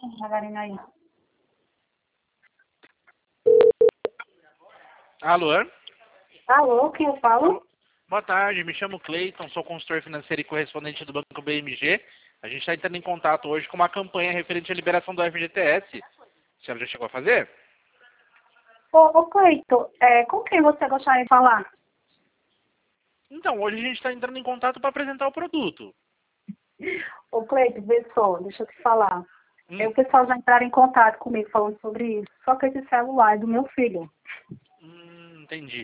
devagarinho aí. Alô? Alô, quem eu falo? Boa tarde, me chamo Cleiton, sou consultor financeiro e correspondente do Banco BMG. A gente está entrando em contato hoje com uma campanha referente à liberação do FGTS. A senhora já chegou a fazer? Ô Cleiton, com quem você gostaria de falar? Então, hoje a gente está entrando em contato para apresentar o produto. Ô Cleiton, vê só, deixa eu te falar. O pessoal já entraram em contato comigo falando sobre isso, só que esse celular é do meu filho. Entendi.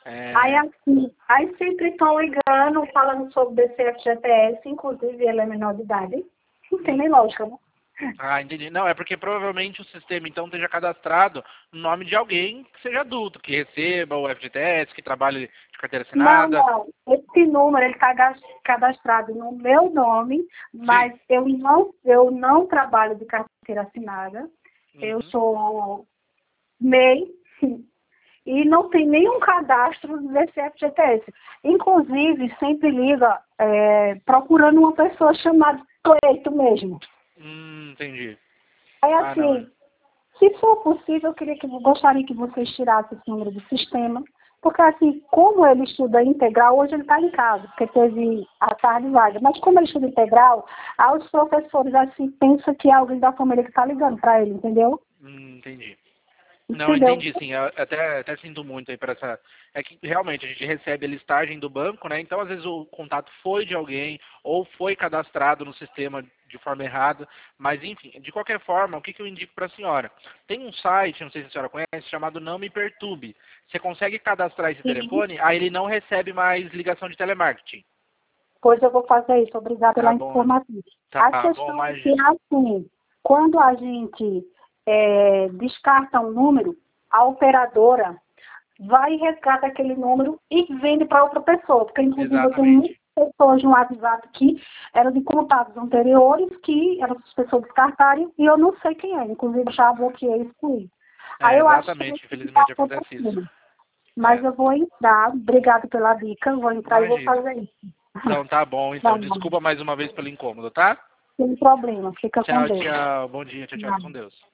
Aí sempre estão ligando, falando sobre esse FGTS, inclusive ele é menor de idade. Não tem nem lógica, né? Ah, entendi. Não, é porque provavelmente o sistema, então, esteja cadastrado no nome de alguém que seja adulto, que receba o FGTS, que trabalhe de carteira assinada. Não. Esse número, ele está cadastrado no meu nome, mas eu não trabalho de carteira assinada. Eu sou MEI e não tem nenhum cadastro nesse FGTS. Inclusive, sempre liga procurando uma pessoa chamada Cleito mesmo. Entendi. Aí assim, se for possível, gostaria que vocês tirassem esse número do sistema, porque assim, como ele estuda integral, hoje ele está em casa, porque teve a tarde vaga, mas como ele estuda integral, os professores assim pensam que é alguém da família que está ligando para ele, entendeu? Entendi. Entendeu? Não, entendi, sim. Eu até sinto muito aí para essa... É que realmente a gente recebe a listagem do banco, né? Então, às vezes, o contato foi de alguém ou foi cadastrado no sistema de forma errada. Mas, enfim, de qualquer forma, o que eu indico para a senhora? Tem um site, não sei se a senhora conhece, chamado Não Me Perturbe. Você consegue cadastrar esse telefone, aí ele não recebe mais ligação de telemarketing. Pois eu vou fazer isso. Obrigada pela informação. A questão é que, assim, quando a gente descarta um número, a operadora vai e resgata aquele número e vende para outra pessoa. Porque, inclusive, eu tenho muitas pessoas no WhatsApp que eram de contatos anteriores, que eram as pessoas descartarem, e eu não sei quem é. Inclusive, já bloqueei isso com ele. Aí eu exatamente, acho infelizmente acontece isso. Mas eu vou entrar, obrigado pela dica, vou entrar e vou fazer isso. Então, tá bom. Então, desculpa mais uma vez pelo incômodo, tá? Sem problema, fica com Deus. Tchau. Bom dia. Tchau, com Deus.